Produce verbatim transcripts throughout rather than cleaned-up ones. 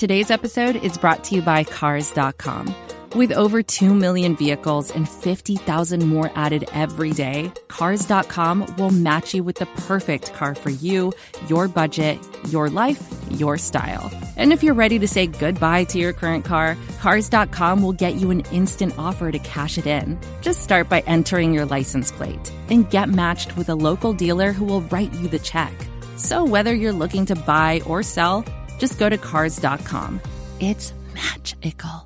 Today's episode is brought to you by Cars dot com. With over two million vehicles and fifty thousand more added every day, Cars dot com will match you with the perfect car for you, your budget, your life, your style. And if you're ready to say goodbye to your current car, Cars dot com will get you an instant offer to cash it in. Just start by entering your license plate and get matched with a local dealer who will write you the check. So whether you're looking to buy or sell, just go to Cars dot com. It's magical.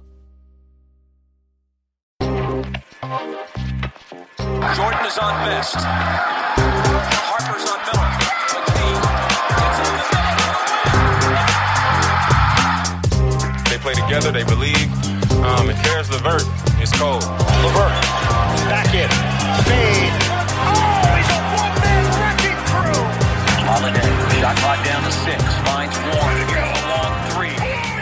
Jordan is on Best. Harper's on Miller. They play together, they believe. Um, and Karis LeVert is cold. LeVert, back in. Fade. Oh, he's a one-man wrecking crew. Holiday, shot clock down to six. Finds one. A long three.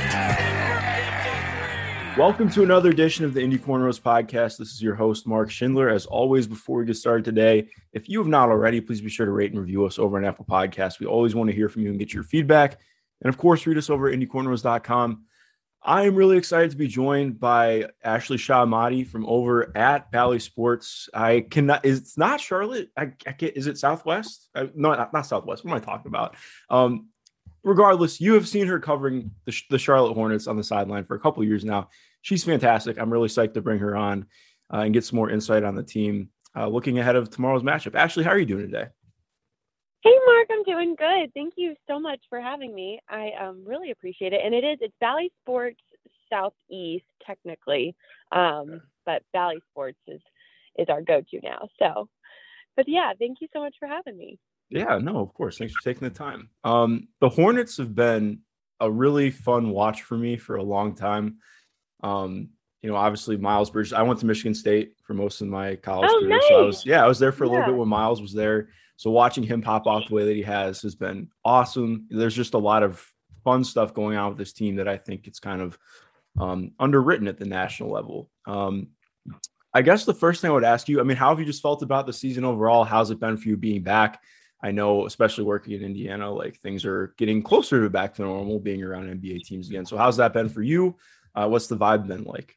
Welcome to another edition of the Indy Cornrows podcast. This is your host, Mark Schindler. As always, before we get started today, if you have not already, please be sure to rate and review us over on Apple Podcasts. We always want to hear from you and get your feedback. And of course, read us over at Indy Cornrows dot com. I am really excited to be joined by Ashley Shaw-Mahdi from over at Bally Sports. I cannot, it's not Charlotte. I, I can't, is it Southwest? I, no, not, not Southwest. What am I talking about? Um, regardless, you have seen her covering the, the Charlotte Hornets on the sideline for a couple of years now. She's fantastic. I'm really psyched to bring her on uh, and get some more insight on the team uh, looking ahead of tomorrow's matchup. Ashley, how are you doing today? Hey, Mark, I'm doing good. Thank you so much for having me. I um, really appreciate it. And it is, it's Bally Sports Southeast, technically, um, but Bally Sports is, is our go-to now. So, but yeah, thank you so much for having me. Yeah, no, of course. Thanks for taking the time. Um, the Hornets have been a really fun watch for me for a long time. Um, you know, obviously Miles Bridges, I went to Michigan State for most of my college oh, career. Nice. So I was, yeah, I was there for a yeah. little bit when Miles was there. So watching him pop off the way that he has has been awesome. There's just a lot of fun stuff going on with this team that I think it's kind of um, underwritten at the national level. Um, I guess the first thing I would ask you, I mean, how have you just felt about the season overall? How's it been for you being back? I know, especially working in Indiana, like things are getting closer to back to normal, being around N B A teams again. So how's that been for you? Uh, what's the vibe been like?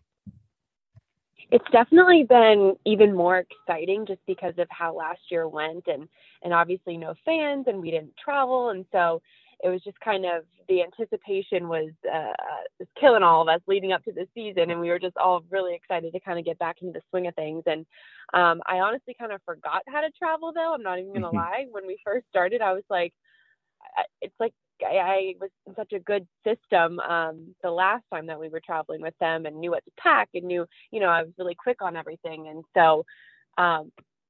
It's definitely been even more exciting just because of how last year went, and, and obviously no fans, and we didn't travel. And so it was just kind of the anticipation was, uh, was killing all of us leading up to the season. And we were just all really excited to kind of get back into the swing of things. And um, I honestly kind of forgot how to travel, though. I'm not even going to lie. When we first started, I was like, it's like, I, I was in such a good system um, the last time that we were traveling with them, and knew what to pack, and knew, you know, I was really quick on everything. And so um,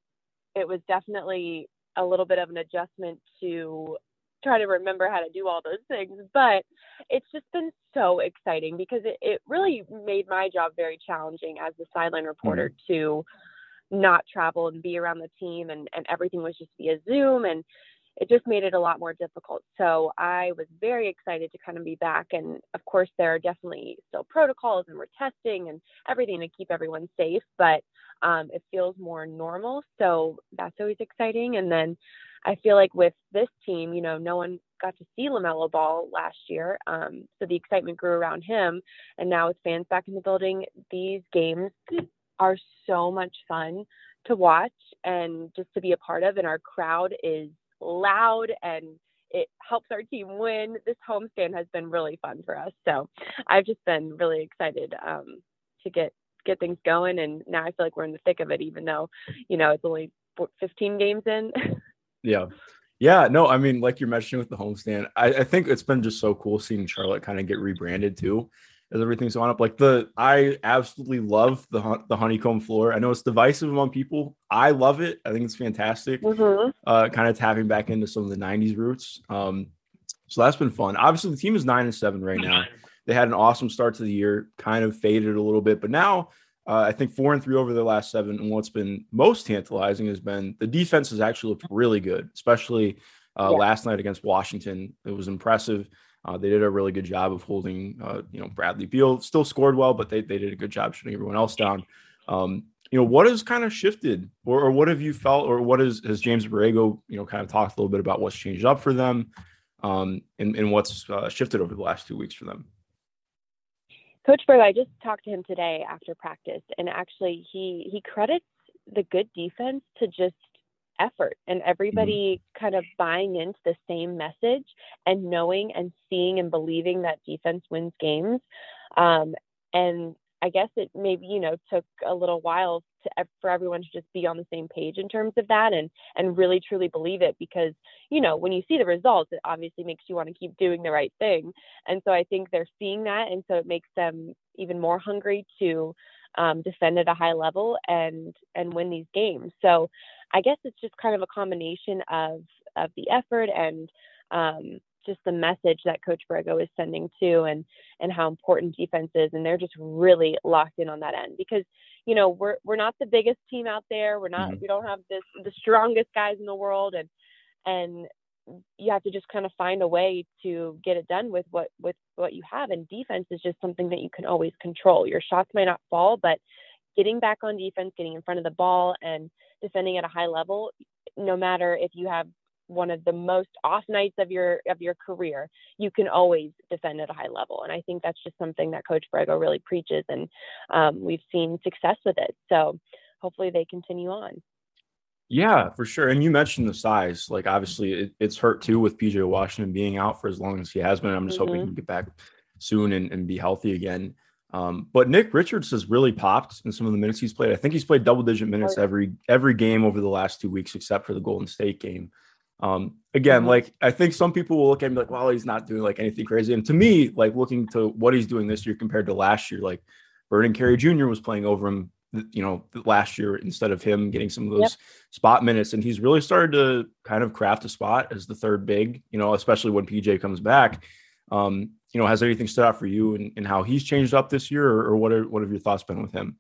it was definitely a little bit of an adjustment to try to remember how to do all those things. But it's just been so exciting because it, it really made my job very challenging as the sideline reporter mm-hmm. to not travel and be around the team, and, and everything was just via Zoom, and it just made it a lot more difficult. So I was very excited to kind of be back. And of course, there are definitely still protocols, and we're testing and everything to keep everyone safe, but um, it feels more normal. So that's always exciting. And then I feel like with this team, you know, no one got to see LaMelo Ball last year. Um, so the excitement grew around him. And now with fans back in the building, these games are so much fun to watch and just to be a part of. And our crowd is loud, and it helps our team win. This homestand has been really fun for us, so I've just been really excited um to get get things going, and now I feel like we're in the thick of it, even though, you know, it's only fifteen games in. yeah yeah no I mean, like you're mentioning with the homestand, I, I think it's been just so cool seeing Charlotte kind of get rebranded too, as everything's on up. Like the, I absolutely love the the honeycomb floor. I know it's divisive among people. I love it. I think it's fantastic. Mm-hmm. Uh, kind of tapping back into some of the nineties roots. Um, so that's been fun. Obviously, the team is nine and seven right now. They had an awesome start to the year, kind of faded a little bit, but now uh, I think four and three over their last seven. And what's been most tantalizing has been the defense has actually looked really good, especially uh, yeah. last night against Washington. It was impressive. Uh, they did a really good job of holding, uh, you know, Bradley Beal. Still scored well, but they they did a good job shutting everyone else down. Um, you know, what has kind of shifted, or, or what have you felt, or what is, has James Borrego, you know, kind of talked a little bit about what's changed up for them, um, and, and what's uh, shifted over the last two weeks for them? Coach Berg, I just talked to him today after practice, and actually he, he credits the good defense to just effort and everybody mm-hmm. kind of buying into the same message and knowing and seeing and believing that defense wins games. Um, and I guess it maybe, you know, took a little while to, for everyone to just be on the same page in terms of that and, and really truly believe it, because, you know, when you see the results, it obviously makes you want to keep doing the right thing. And so I think they're seeing that. And so it makes them even more hungry to um, defend at a high level and, and win these games. So I guess it's just kind of a combination of, of the effort and um, just the message that Coach Borrego is sending to, and, and how important defense is. And they're just really locked in on that end because, you know, we're, we're not the biggest team out there. We're not, mm-hmm. we don't have this, the strongest guys in the world. And, and you have to just kind of find a way to get it done with what, with what you have. And defense is just something that you can always control. Your shots might not fall, but getting back on defense, getting in front of the ball and defending at a high level, no matter if you have one of the most off nights of your of your career, you can always defend at a high level. And I think that's just something that Coach Borrego really preaches, and um, we've seen success with it. So hopefully they continue on. Yeah, for sure. And you mentioned the size. Like, obviously, it, it's hurt too with P J Washington being out for as long as he has been. I'm just mm-hmm. hoping he can get back soon and, and be healthy again. Um, but Nick Richards has really popped in some of the minutes he's played. I think he's played double-digit minutes every every game over the last two weeks, except for the Golden State game. Um, again, mm-hmm. like, I think some people will look at him like, well, he's not doing like anything crazy. And to me, like, looking to what he's doing this year compared to last year, like Vernon Carey Junior was playing over him, you know, last year instead of him getting some of those yep. spot minutes. And he's really started to kind of craft a spot as the third big, you know, especially when P J comes back. Um, you know, has anything stood out for you and, and how he's changed up this year, or, or what are, what have your thoughts been with him?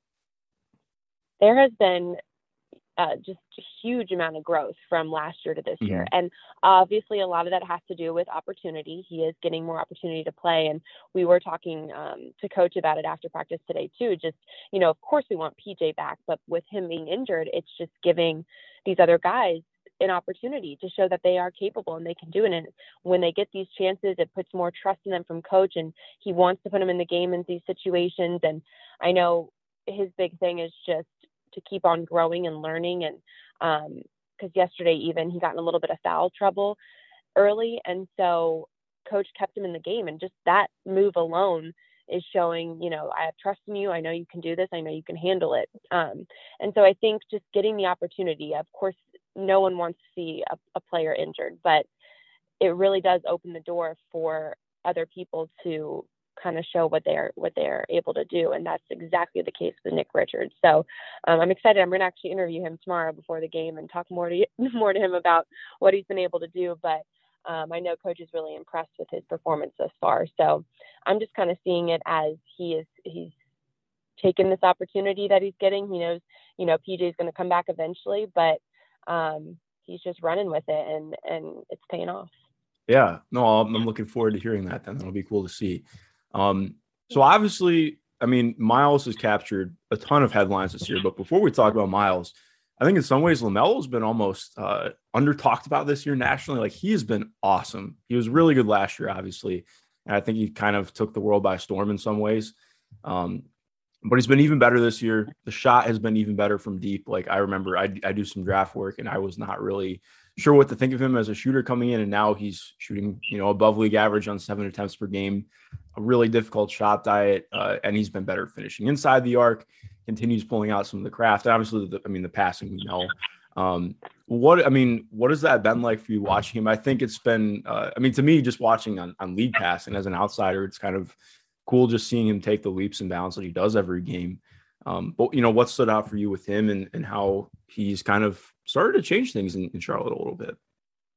There has been uh, just a huge amount of growth from last year to this mm-hmm. year. And obviously a lot of that has to do with opportunity. He is getting more opportunity to play. And we were talking um, to coach about it after practice today too. Just, you know, of course we want P J back, but with him being injured, it's just giving these other guys an opportunity to show that they are capable and they can do it. And when they get these chances, it puts more trust in them from coach, and he wants to put them in the game in these situations. And I know his big thing is just to keep on growing and learning. And um, because yesterday even he got in a little bit of foul trouble early. And so coach kept him in the game, and just that move alone is showing, you know, I have trust in you. I know you can do this. I know you can handle it. Um, and so I think just getting the opportunity, of course, no one wants to see a, a player injured, but it really does open the door for other people to kind of show what they're, what they're able to do. And that's exactly the case with Nick Richards. So um, I'm excited. I'm going to actually interview him tomorrow before the game and talk more to more to him about what he's been able to do. But um, I know coach is really impressed with his performance thus far. So I'm just kind of seeing it as he is, he's taken this opportunity that he's getting. He knows, you know, P J is going to come back eventually, but um, he's just running with it, and, and it's paying off. Yeah, no, I'm, I'm looking forward to hearing that. Then that'll be cool to see. Um, so obviously, I mean, Miles has captured a ton of headlines this year, but before we talk about Miles, I think in some ways LaMelo's been almost uh, under talked about this year nationally. Like, he has been awesome. He was really good last year, obviously, and I think he kind of took the world by storm in some ways. Um, But he's been even better this year. The shot has been even better from deep. Like, I remember I, I do some draft work, and I was not really sure what to think of him as a shooter coming in. And now he's shooting, you know, above league average on seven attempts per game, a really difficult shot diet. Uh, and he's been better finishing inside the arc, continues pulling out some of the craft. And obviously, the, I mean, the passing, we know. Um, what, I mean, what has that been like for you watching him? I think it's been, uh, I mean, to me, just watching on, on League Pass and as an outsider, it's kind of cool just seeing him take the leaps and bounds that he does every game. Um, but, you know, what stood out for you with him and, and how he's kind of started to change things in, in Charlotte a little bit?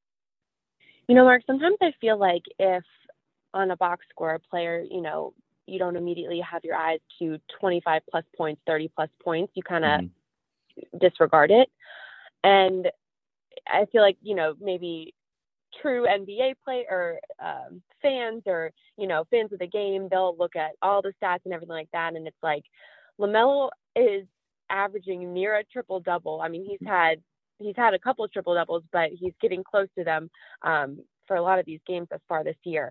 You know, Mark, sometimes I feel like if on a box score, a player, you know, you don't immediately have your eyes to twenty-five plus points, thirty plus points, you kind of mm-hmm. disregard it. And I feel like, you know, maybe true N B A play or um, fans or, you know, fans of the game, they'll look at all the stats and everything like that. And it's like LaMelo is averaging near a triple double. I mean, he's had, he's had a couple of triple doubles, but he's getting close to them um, for a lot of these games thus far this year.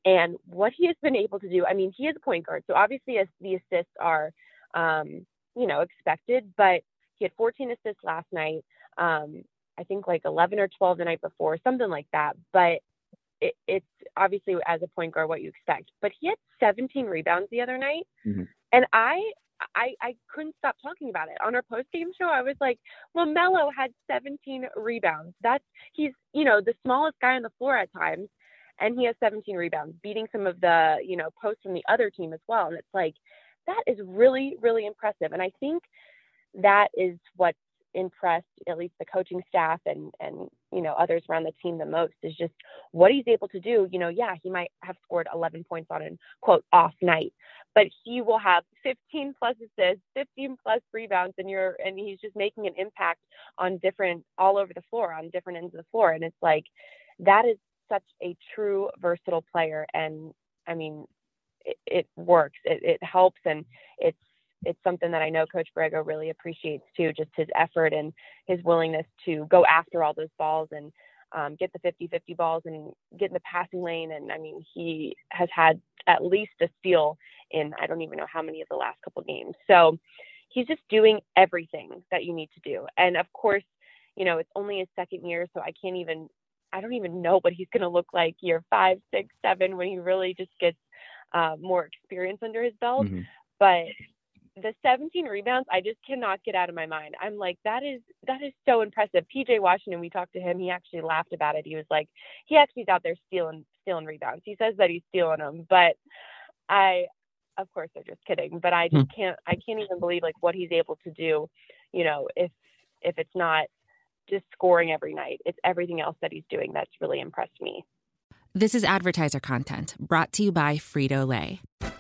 And what he has been able to do, I mean, he is a point guard. So obviously as the assists are, um, you know, expected, but he had fourteen assists last night. Um, I think like eleven or twelve the night before, something like that. But it, it's obviously as a point guard what you expect. But he had seventeen rebounds the other night. Mm-hmm. And I, I I couldn't stop talking about it. On our post-game show, I was like, LaMelo had seventeen rebounds. That's, he's, you know, the smallest guy on the floor at times. And he has seventeen rebounds, beating some of the, you know, posts from the other team as well. And it's like, that is really, really impressive. And I think that is what's impressed at least the coaching staff and, and, you know, others around the team the most, is just what he's able to do. You know, yeah, he might have scored eleven points on an quote off night, but he will have fifteen plus assists, fifteen plus rebounds, and you're, and he's just making an impact on different, all over the floor, on different ends of the floor. And it's like, that is such a true versatile player. And I mean, it, it works, it, it helps. And it's, it's something that I know Coach Borrego really appreciates too, just his effort and his willingness to go after all those balls and um, get the fifty-fifty balls and get in the passing lane. And I mean, he has had at least a steal in, I don't even know how many of the last couple of games. So he's just doing everything that you need to do. And of course, you know, it's only his second year, so I can't even, I don't even know what he's going to look like year five, six, seven, when he really just gets uh, more experience under his belt. Mm-hmm. But the seventeen rebounds, I just cannot get out of my mind. I'm like, that is, that is so impressive. P J Washington, we talked to him. He actually laughed about it. He was like, he actually is out there stealing, stealing rebounds. He says that he's stealing them, but I, of course they're just kidding, but I just can't, I can't even believe like what he's able to do. You know, if, if it's not just scoring every night, it's everything else that he's doing that's really impressed me. This is advertiser content brought to you by Frito-Lay.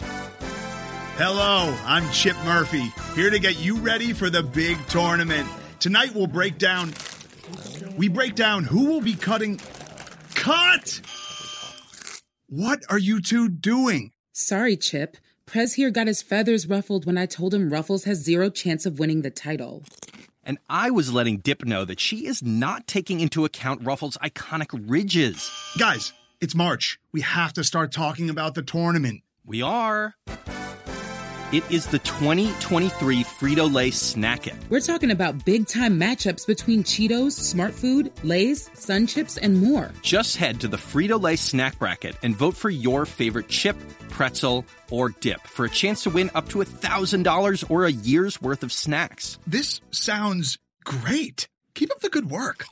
Hello, I'm Chip Murphy, here to get you ready for the big tournament. Tonight we'll break down, we break down who will be cutting, cut! What are you two doing? Sorry, Chip. Prez here got his feathers ruffled when I told him Ruffles has zero chance of winning the title. And I was letting Dip know that she is not taking into account Ruffles' iconic ridges. Guys, it's March. We have to start talking about the tournament. We are. It is the twenty twenty-three Frito-Lay Snack It. We're talking about big-time matchups between Cheetos, Smart Food, Lay's, Sun Chips, and more. Just head to the Frito-Lay Snack Bracket and vote for your favorite chip, pretzel, or dip for a chance to win up to one thousand dollars or a year's worth of snacks. This sounds great. Keep up the good work.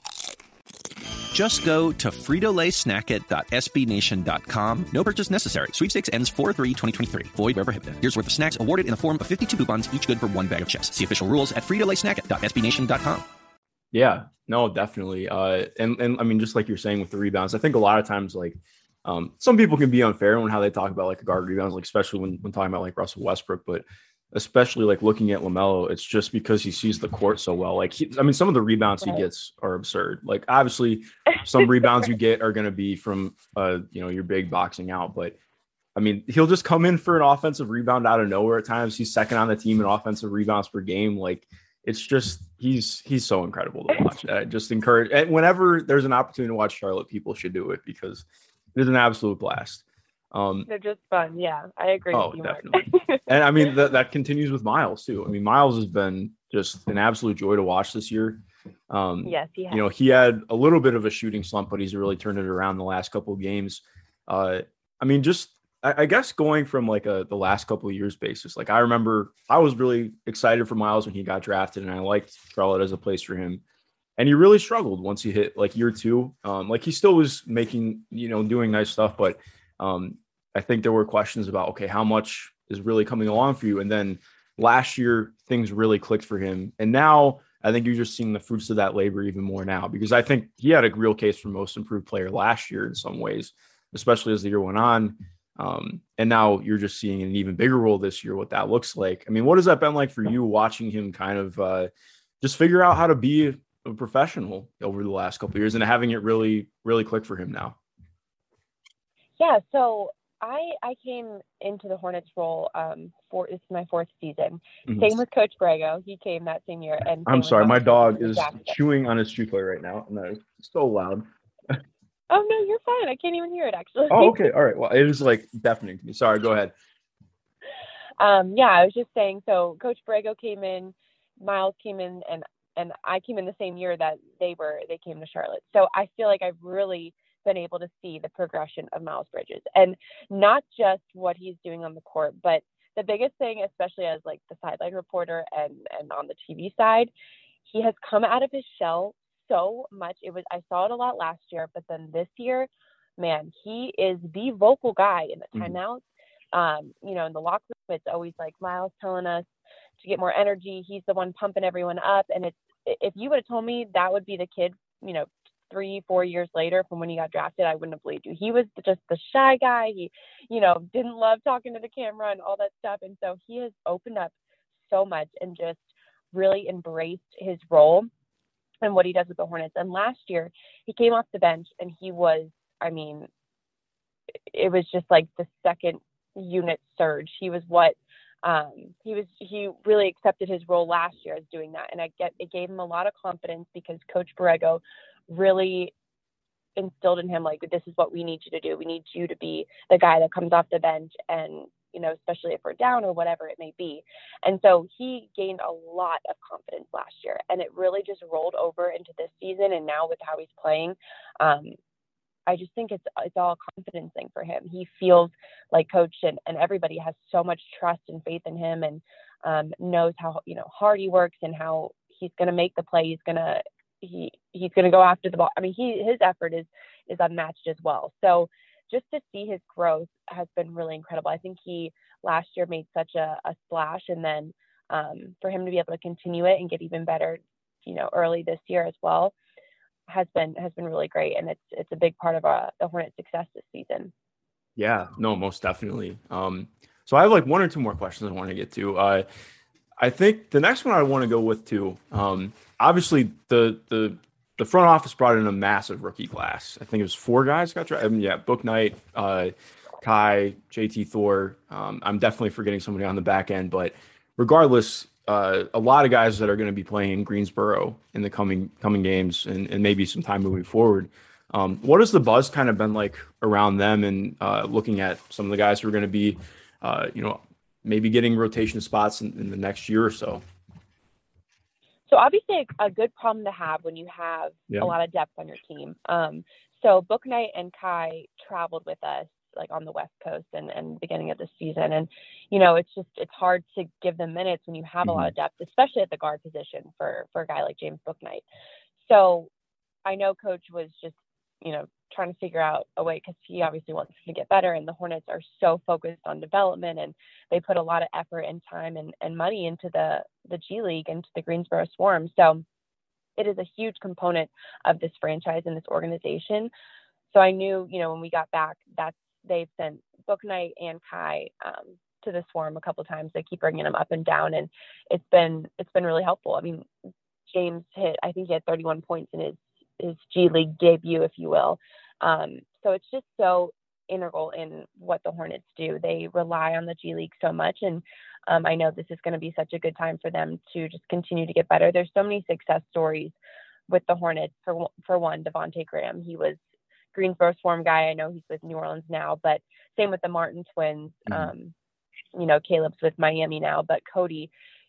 Just go to Frito Lay Snack It dot S B Nation dot com. No purchase necessary. Sweepstakes ends four three twenty twenty-three. Void where prohibited. Here's worth of snacks awarded in the form of fifty-two coupons, each good for one bag of chips. See official rules at Frito Lay Snack It dot S B Nation dot com. Yeah, no, definitely. Uh, and, and I mean, just like you're saying with the rebounds, I think a lot of times, like, um, some people can be unfair on how they talk about like a guard rebounds, like especially when, when talking about like Russell Westbrook, but especially like looking at LaMelo, it's just because he sees the court so well. Like, he, I mean, some of the rebounds he gets are absurd. Like, obviously, some rebounds you get are going to be from, uh, you know, your big boxing out. But I mean, he'll just come in for an offensive rebound out of nowhere at times. He's second on the team in offensive rebounds per game. Like, it's just he's he's so incredible to watch. I just encourage, and whenever there's an opportunity to watch Charlotte, people should do it because it's an absolute blast. Um, They're just fun. Yeah, I agree oh, with you, definitely. And I mean, that, that continues with Miles too. I mean, Miles has been just an absolute joy to watch this year. Um, yes, he has. You know, he had a little bit of a shooting slump, but he's really turned it around the last couple of games. Uh, I mean, just, I, I guess going from like a, the last couple of years basis, like I remember I was really excited for Miles when he got drafted and I liked Charlotte as a place for him. And he really struggled once he hit like year two. Um, like he still was making, you know, doing nice stuff, but um, I think there were questions about, okay, how much is really coming along for you? And then last year, things really clicked for him. And now I think you're just seeing the fruits of that labor even more now, because I think he had a real case for most improved player last year in some ways, especially as the year went on. Um, and now you're just seeing an even bigger role this year, what that looks like. I mean, what has that been like for you watching him kind of uh, just figure out how to be a professional over the last couple of years and having it really, really click for him now? Yeah, so I I came into the Hornets role um for it's my fourth season. Mm-hmm. Same with Coach Borrego. He came that same year. And I'm sorry, my dog is chewing on his chew toy right now, and that is so loud. Oh, no, you're fine. I can't even hear it, actually. Oh, okay. All right. Well, it was like deafening to me. Sorry. Go ahead. Um, yeah, I was just saying, so Coach Borrego came in, Miles came in, and and I came in the same year that they were they came to Charlotte. So I feel like I've really been able to see the progression of Miles Bridges, and not just what he's doing on the court, but the biggest thing, especially as like the sideline reporter and and on the T V side, he has come out of his shell so much. It was I saw it a lot last year, but then this year, man, he is the vocal guy in the timeouts. Mm-hmm. Um, you know, in the locker room, it's always like Miles telling us to get more energy. He's the one pumping everyone up. And it's, if you would have told me that would be the kid, you know, three, four years later from when he got drafted, I wouldn't have believed you. He was just the shy guy. He, you know, didn't love talking to the camera and all that stuff. And so he has opened up so much and just really embraced his role and what he does with the Hornets. And last year he came off the bench and he was, I mean, it was just like the second unit surge. He was what, Um, he was, he really accepted his role last year as doing that. And I get, it gave him a lot of confidence because Coach Borrego really instilled in him, like, this is what we need you to do. We need you to be the guy that comes off the bench and, you know, especially if we're down or whatever it may be. And so he gained a lot of confidence last year and it really just rolled over into this season. And now with how he's playing, um, I just think it's it's all a confidence thing for him. He feels like coach and, and everybody has so much trust and faith in him and um, knows how, you know, hard he works and how he's going to make the play. He's going to, he, he's going to go after the ball. I mean, he, his effort is, is unmatched as well. So just to see his growth has been really incredible. I think he last year made such a, a splash and then um, for him to be able to continue it and get even better, you know, early this year as well, has been has been really great, and it's it's a big part of uh, the Hornets' success this season. Yeah, no, most definitely. Um, so I have like one or two more questions I want to get to. Uh, I think the next one I want to go with too. Um, obviously, the the the front office brought in a massive rookie class. I think it was four guys got drafted. I mean, yeah, Bouknight, uh, Kai, J T Thor. Um, I'm definitely forgetting somebody on the back end, but regardless. Uh, a lot of guys that are going to be playing in Greensboro in the coming coming games and, and maybe some time moving forward. Um, what has the buzz kind of been like around them and uh, looking at some of the guys who are going to be, uh, you know, maybe getting rotation spots in, in the next year or so? So obviously a, a good problem to have when you have yeah. a lot of depth on your team. Um, so Bouknight and Kai traveled with us like on the West Coast and, and beginning of the season. And, you know, it's just, it's hard to give them minutes when you have mm-hmm. a lot of depth, especially at the guard position for, for a guy like James Bouknight. So I know coach was just, you know, trying to figure out a way because he obviously wants to get better and the Hornets are so focused on development and they put a lot of effort and time and, and money into the, the G League, into the Greensboro Swarm. So it is a huge component of this franchise and this organization. So I knew, you know, when we got back, that's, they've sent Bouknight and Kai um, to the Swarm a couple of times. They keep bringing them up and down, and it's been it's been really helpful. I mean, James hit, I think he had thirty-one points in his his G League debut, if you will. Um, so it's just so integral in what the Hornets do. They rely on the G League so much, and um, I know this is going to be such a good time for them to just continue to get better. There's so many success stories with the Hornets. For for one, Devontae Graham, he was Greensboro Swarm guy. I know he's with New Orleans now, but same with the Martin twins. Mm-hmm. Um, you know, Caleb's with Miami now, but Cody,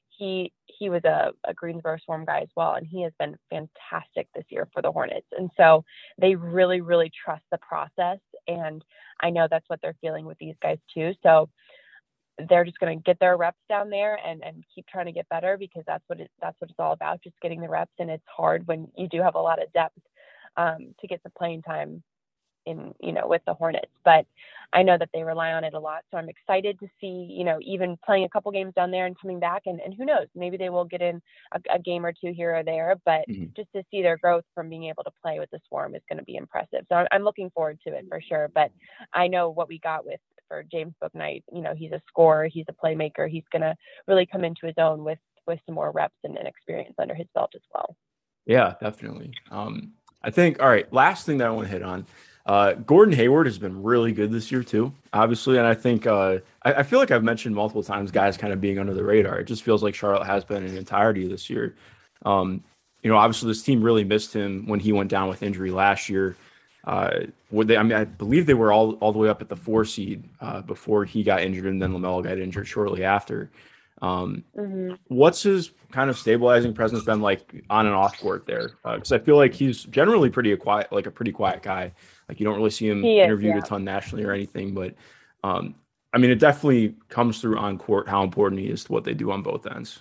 he he was a, a Greensboro Swarm guy as well, and he has been fantastic this year for the Hornets. And so they really, really trust the process, and I know that's what they're feeling with these guys too. So they're just going to get their reps down there and, and keep trying to get better because that's what it, that's what it's all about, just getting the reps. And it's hard when you do have a lot of depth um, to get the playing time in, you know, with the Hornets, but I know that they rely on it a lot. So I'm excited to see, you know, even playing a couple games down there and coming back and, and who knows, maybe they will get in a, a game or two here or there, but mm-hmm. just to see their growth from being able to play with the Swarm is going to be impressive. So I'm, I'm looking forward to it for sure. But I know what we got with for James Bouknight, you know, he's a scorer, he's a playmaker. He's going to really come into his own with, with some more reps and, and experience under his belt as well. Yeah, definitely. Um, I think, all right, last thing that I want to hit on, Uh, Gordon Hayward has been really good this year too, obviously. And I think, uh, I, I feel like I've mentioned multiple times guys kind of being under the radar. It just feels like Charlotte has been in entirety this year. Um, you know, obviously this team really missed him when he went down with injury last year. Uh, would they? I mean, I believe they were all all the way up at the four seed uh, before he got injured, and then LaMelo got injured shortly after. Um, mm-hmm. What's his kind of stabilizing presence been like on and off court there? Because uh, I feel like he's generally pretty quiet, like a pretty quiet guy. Like you don't really see him is, interviewed yeah. a ton nationally or anything, but um, I mean, it definitely comes through on court how important he is to what they do on both ends.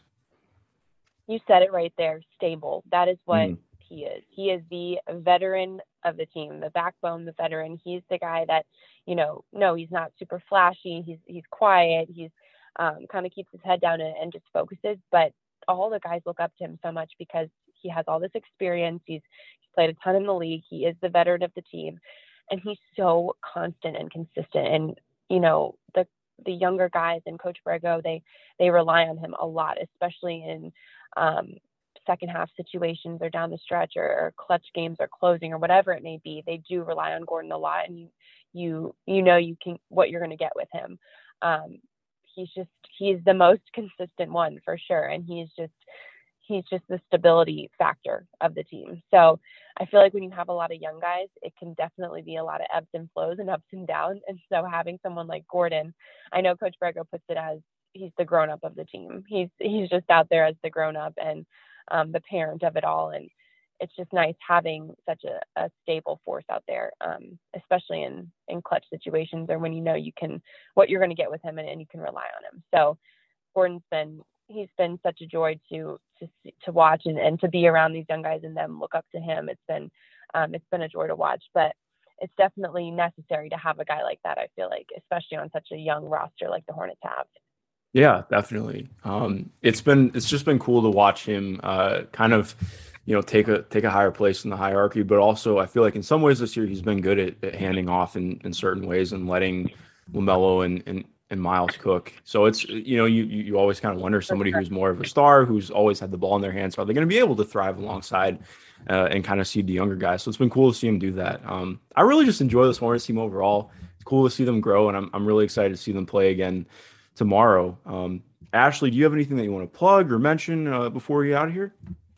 You said it right there. Stable. That is what mm. he is. He is the veteran of the team, the backbone, the veteran. He's the guy that, you know, no, he's not super flashy. He's he's quiet. He's um, kind of keeps his head down and, and just focuses. But all the guys look up to him so much because he has all this experience. He's, he's played a ton in the league. He is the veteran of the team, and he's so constant and consistent. And you know, the the younger guys and Coach Borrego, they they rely on him a lot, especially in um, second half situations or down the stretch or, or clutch games or closing or whatever it may be. They do rely on Gordon a lot, and you you you know you can what you're going to get with him. Um, he's just he's the most consistent one for sure, and he's just he's just the stability factor of the team. So I feel like when you have a lot of young guys, it can definitely be a lot of ebbs and flows and ups and downs. And so having someone like Gordon, I know Coach Borrego puts it as he's the grown up of the team. He's he's just out there as the grown up and um, the parent of it all. And it's just nice having such a, a stable force out there, um, especially in, in clutch situations or when you know you can, what you're going to get with him and, and you can rely on him. So Gordon's been, he's been such a joy to, to, to watch and, and to be around these young guys and them look up to him. It's been, um, it's been a joy to watch, but it's definitely necessary to have a guy like that. I feel like, especially on such a young roster like the Hornets have. Yeah, definitely. Um, it's been, it's just been cool to watch him uh, kind of, you know, take a take a higher place in the hierarchy, but also I feel like in some ways this year he's been good at, at handing off in, in certain ways and letting LaMelo and, and and Miles cook. So it's, you know, you you always kind of wonder somebody who's more of a star, who's always had the ball in their hands, are they going to be able to thrive alongside uh, and kind of see the younger guys? So it's been cool to see him do that. Um, I really just enjoy this Hornets team overall. It's cool to see them grow, and I'm I'm really excited to see them play again tomorrow. Um, Ashley, do you have anything that you want to plug or mention uh, before we get out of here?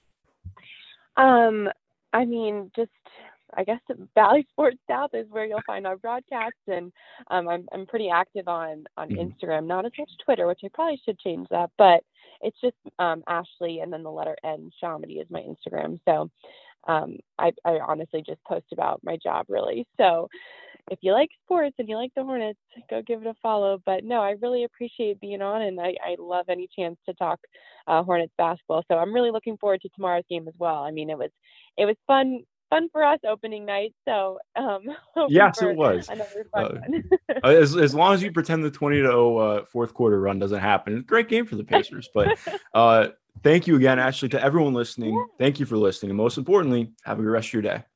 Um, I mean, just, I guess Valley Sports South is where you'll find our broadcasts, and um, I'm I'm pretty active on on mm-hmm. Instagram, not as much Twitter, which I probably should change that, but it's just um, Ashley and then the letter N, Shamedy is my Instagram. So um, I, I honestly just post about my job, really. So if you like sports and you like the Hornets, go give it a follow. But no, I really appreciate being on, and I, I love any chance to talk uh, Hornets basketball. So I'm really looking forward to tomorrow's game as well. I mean, it was it was fun fun for us opening night. So um, yes, it was. Another fun uh, one. as as long as you pretend the twenty to oh uh, fourth quarter run doesn't happen, great game for the Pacers. But uh, thank you again, Ashley, to everyone listening. Yeah. Thank you for listening, and most importantly, have a good rest of your day.